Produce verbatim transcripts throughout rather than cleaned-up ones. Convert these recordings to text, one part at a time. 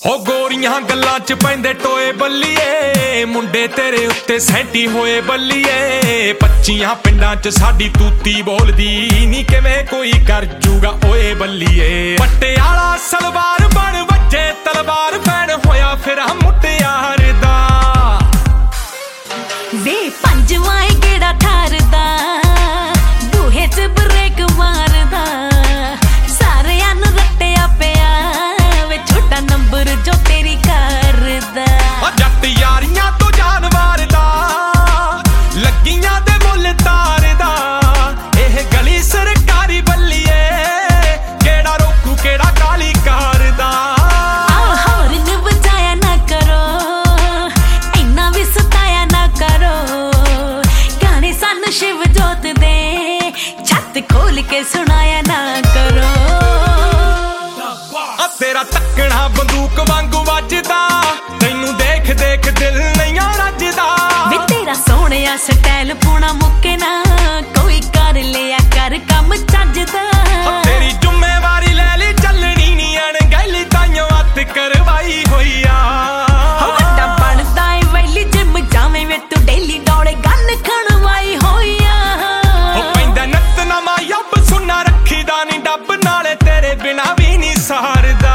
हो गोरियां गल्लां च पैंदे टोए बल्लीए मुंडे तेरे उत्ते सैंटी होए बल्लीए पच्चियां पिंडां च साडी तूती बोलदी नी किवें कोई कर जूगा ओए बल्लीए पट्टियाला सलवार बन वज्जे तलवार फैन होया फिर मुटियार दा वे पंजवां गेड़ा ठारदा बूहे च ब्रेक मारदा सारियां नूं रट्टिया पिया वे छोटा नंबर जो तेरी करदा जट यारियां तो जान मारदा लगियां दे मुल तारदा एह गली सरकारी बल्लीए केड़ा रोकू केड़ा काली करदा हॉर्न बजाया ना करो इन्ना भी सताया ना करो गाने सानू शिव जोत दे छत खोल के सुनाया ना करो तेरा तकना बंदूक वांगू वजदा तैनू देख देख दिल नहीं रजदा वे तेरा सोहणिया स्टाइल पूना मुक्के ना कोई कर लिया कर कम चजदा तेरी जिम्मेवारी ले ली चलनी नी अणगैली ताइयों हत्थ करवाई होई आ वड्डा बनदा ए वैली जिम जावे वे तू डेली दौड़े गन खणवाई होई आ पैंदा नत नमा यब सुना रखीदा नी डब नाले तेरे बिना भी नी सहारदा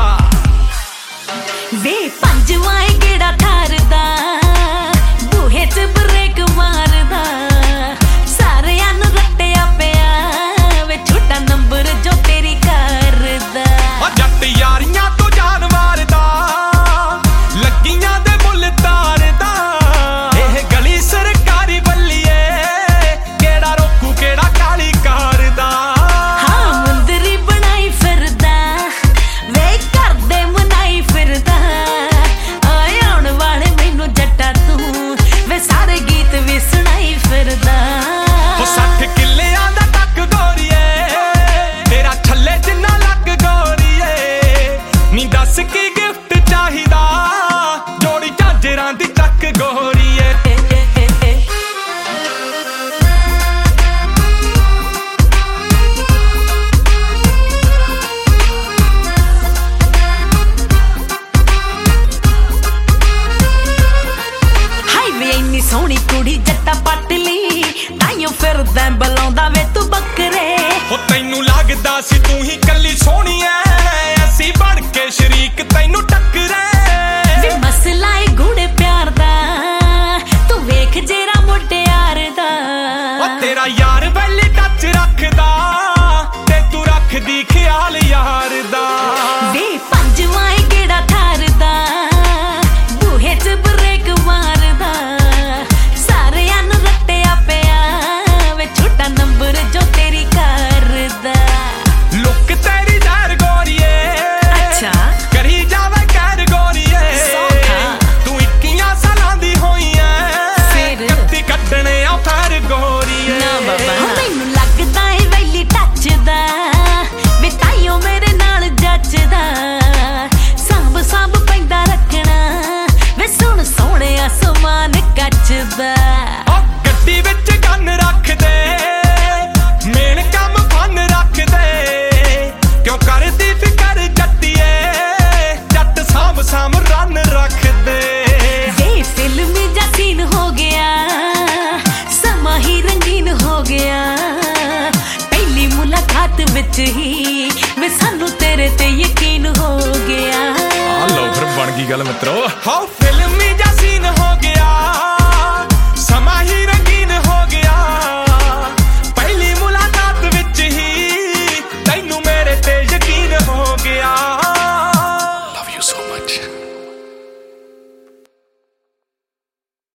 वे पंजवां गेड़ा ठारदा बूहे च ब्रेक मारदा सारियां नूं रट्टिया पिया वे छोटा नंबर जो तेरी करदा जट यारियां तो जान मारदा लगियां दे मुल तारदा एह गली सरकारी बल्लीए केड़ा रोकू केड़ा काली करदा हाँ मुंदरी बनाई फिरदा वे करदे मनाई फिरदा आए आउण वाले मैनू जट्टा तू वे सारे गीत भी सुनाई फिरदा सठ किल्लियां दा टक गोरीए तेरा छल्ले जिन्ना लग गोरीए नी दस की गिफ्ट चाहिदा जोड़ी झांजरां दी चक गोरीए हाय वे इन्नी सोहनी कुड़ी जट्टा पट ली ताइयों फिरदा बलाउंदा वे तू बकरे हो तैनू लगदा सी तू ही कल्ली सोहनी ऐ असी बन के शरीक तैनू टक्करे वे मसला ए गूढ़े प्यार दा तू वेख जेरा मुटियार दा ओ तेरा यार वैली टच रखदा ते तू रखदी ख्याल यार दा वे पंजवां गेड़ा ठारदा बूहे च ब्रेक मारदा सारियां नूं रट्टिया पिया वे छोटा नंबर जो तेरी करदा लुक तेरी जहर गोरीए अच्छा करी जावे कहर गोरीए सौखा। तू इक्कियां सालां दी होई ऐ फिर? कत्ती कड्डणे आ फैर गोरीए ना बाबा मैनू लगदा ए वैली टचदा वे ताइयों मेरे नाल जचदा सांभ सांभ पैंदा रखना वे सुन सोहणिया समान कचदा ओ गड्डी विच गन रख दे मेन कम फन रख दे क्यों करदी फिकर जट्टीए जट साम साम रन रख दे वे फिल्मी जा सीन हो गया समा ही रंगीन हो गया पहली मुलाकात विच ही वे सानू तेरे ते यकीन हो गया आ लो फिर बन गई गल मित्रो हाउ